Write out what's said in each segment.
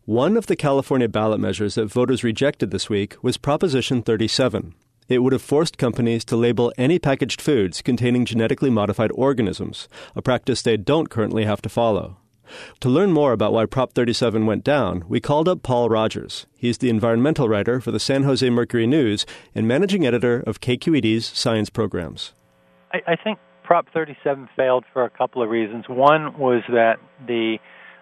One of the California ballot measures that voters rejected this week was Proposition 37. It would have forced companies to label any packaged foods containing genetically modified organisms, a practice they don't currently have to follow. To learn more about why Prop 37 went down, we called up Paul Rogers. He's the environmental writer for the San Jose Mercury News and managing editor of KQED's science programs. I think Prop 37 failed for a couple of reasons. One was that the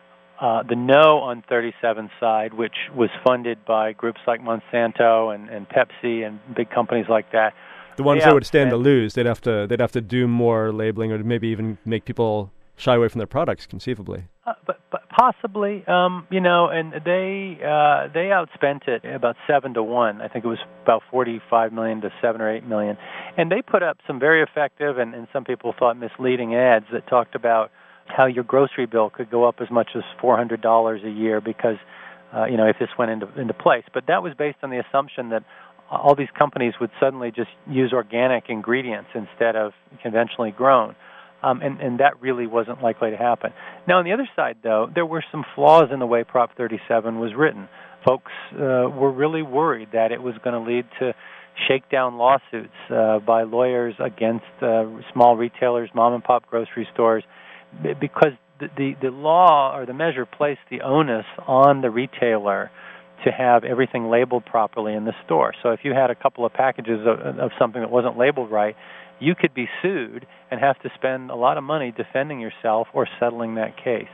no on 37 side, which was funded by groups like Monsanto and Pepsi and big companies like that. The ones that would stand to lose, they'd have to do more labeling or maybe even make people shy away from their products, conceivably. But possibly, and they outspent it about 7-1. I think it was about $45 million to $7 or $8 million, and they put up some very effective and some people thought misleading ads that talked about how your grocery bill could go up as much as $400 a year because if this went into place. But that was based on the assumption that all these companies would suddenly just use organic ingredients instead of conventionally grown. And that really wasn't likely to happen. Now, on the other side, though, there were some flaws in the way Prop 37 was written. Folks were really worried that it was going to lead to shakedown lawsuits by lawyers against small retailers, mom-and-pop grocery stores, because the law or the measure placed the onus on the retailer to have everything labeled properly in the store. So if you had a couple of packages of something that wasn't labeled right, you could be sued and have to spend a lot of money defending yourself or settling that case.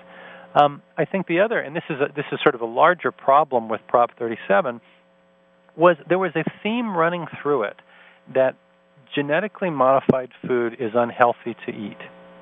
I think the other, and this is sort of a larger problem with Prop 37, was there was a theme running through it that genetically modified food is unhealthy to eat.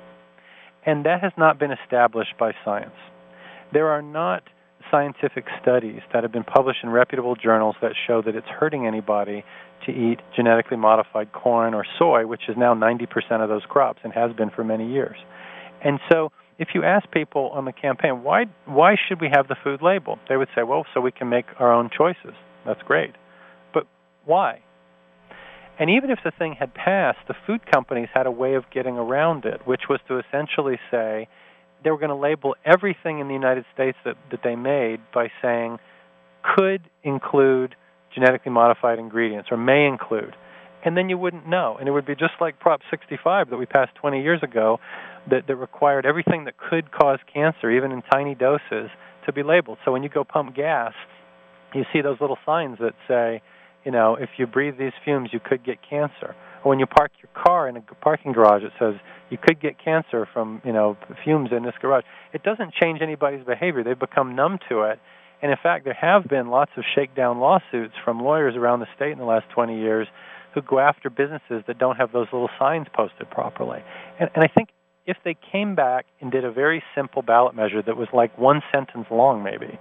And that has not been established by science. There are not scientific studies that have been published in reputable journals that show that it's hurting anybody to eat genetically modified corn or soy, which is now 90% of those crops and has been for many years. And so if you ask people on the campaign, why should we have the food labeled? They would say, well, so we can make our own choices. That's great. But why? And even if the thing had passed, the food companies had a way of getting around it, which was to essentially say they were going to label everything in the United States that they made by saying could include genetically modified ingredients or may include. And then you wouldn't know. And it would be just like Prop 65 that we passed 20 years ago that required everything that could cause cancer, even in tiny doses, to be labeled. So when you go pump gas, you see those little signs that say, if you breathe these fumes, you could get cancer. Or when you park your car in a parking garage, it says you could get cancer from, fumes in this garage. It doesn't change anybody's behavior. They've become numb to it. And in fact, there have been lots of shakedown lawsuits from lawyers around the state in the last 20 years who go after businesses that don't have those little signs posted properly. And I think if they came back and did a very simple ballot measure that was like one sentence long, maybe,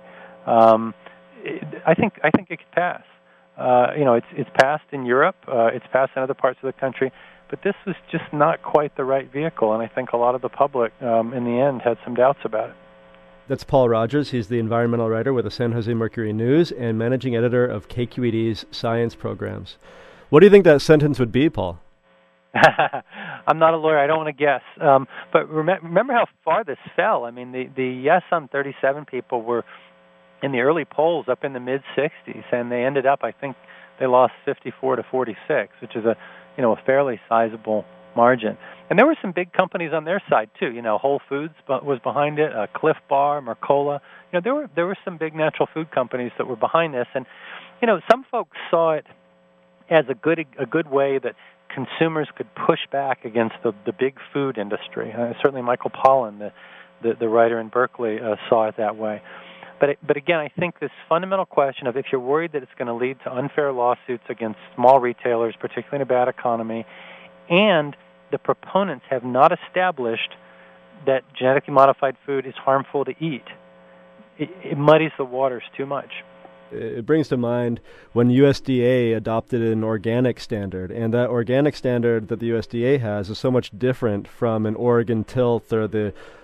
I think it could pass. It's passed in Europe, it's passed in other parts of the country, but this was just not quite the right vehicle, and I think a lot of the public, in the end, had some doubts about it. That's Paul Rogers. He's the environmental writer with the San Jose Mercury News and managing editor of KQED's science programs. What do you think that sentence would be, Paul? I'm not a lawyer. I don't want to guess. But remember how far this fell. I mean, the yes on 37 people were in the early polls up in the mid-60s, and they ended up, I think, they lost 54 to 46, which is a fairly sizable margin. And there were some big companies on their side too. Whole Foods was behind it, Cliff Bar, Mercola. There were some big natural food companies that were behind this, and some folks saw it as a good way that consumers could push back against the big food industry. Certainly, Michael Pollan, the writer in Berkeley, saw it that way. But again, I think this fundamental question of if you're worried that it's going to lead to unfair lawsuits against small retailers, particularly in a bad economy, and the proponents have not established that genetically modified food is harmful to eat, it muddies the waters too much. It brings to mind when USDA adopted an organic standard, and that organic standard that the USDA has is so much different from an Oregon Tilth or the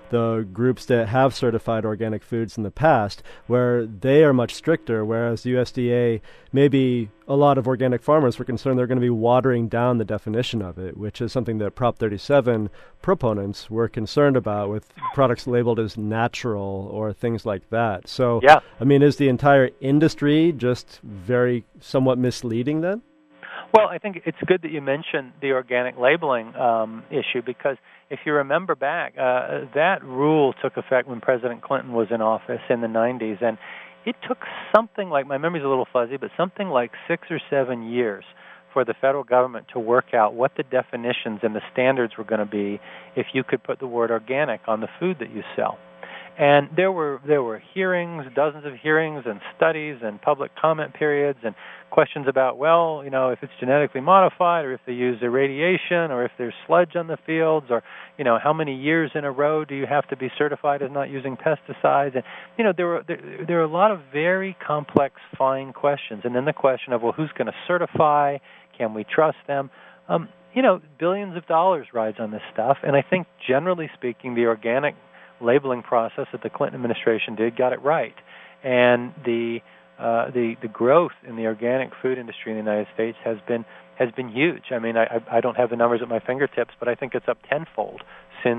the groups that have certified organic foods in the past, where they are much stricter, whereas the USDA, maybe a lot of organic farmers were concerned they're going to be watering down the definition of it, which is something that Prop 37 proponents were concerned about with products labeled as natural or things like that. So, yeah. I mean, is the entire industry just very somewhat misleading then? Well, I think it's good that you mentioned the organic labeling issue, because if you remember back, that rule took effect when President Clinton was in office in the 90s, and it took something like, my memory's a little fuzzy, but something like 6 or 7 years for the federal government to work out what the definitions and the standards were going to be if you could put the word organic on the food that you sell. And there were hearings, dozens of hearings and studies and public comment periods and questions about, well, you know, if it's genetically modified or if they use irradiation or if there's sludge on the fields or, you know, how many years in a row do you have to be certified as not using pesticides? And, you know, there were a lot of very complex, fine questions. And then the question of, well, who's going to certify? Can we trust them? You know, billions of dollars rides on this stuff. And I think, generally speaking, the organic labeling process that the Clinton administration did got it right, and the growth in the organic food industry in the United States has been huge. I mean, I don't have the numbers at my fingertips, but I think it's up tenfold since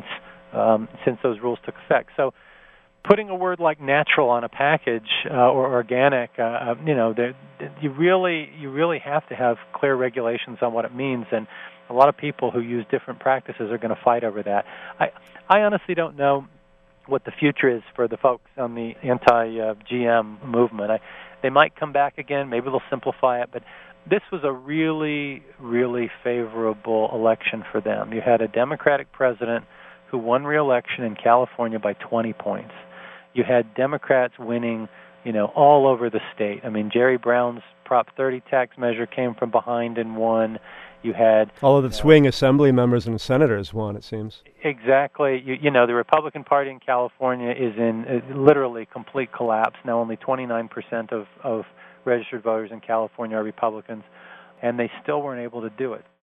those rules took effect. So, putting a word like natural on a package or organic, you know, you really have to have clear regulations on what it means, and a lot of people who use different practices are going to fight over that. I honestly don't know what the future is for the folks on the anti-GM movement. They might come back again. Maybe they'll simplify it. But this was a really, really favorable election for them. You had a Democratic president who won re-election in California by 20 points. You had Democrats winning, you know, all over the state. I mean, Jerry Brown's Prop 30 tax measure came from behind and won. You had all of the swing assembly members and senators won, it seems. Exactly. You know, the Republican Party in California is in literally complete collapse. Now only 29% of registered voters in California are Republicans, and they still weren't able to do it.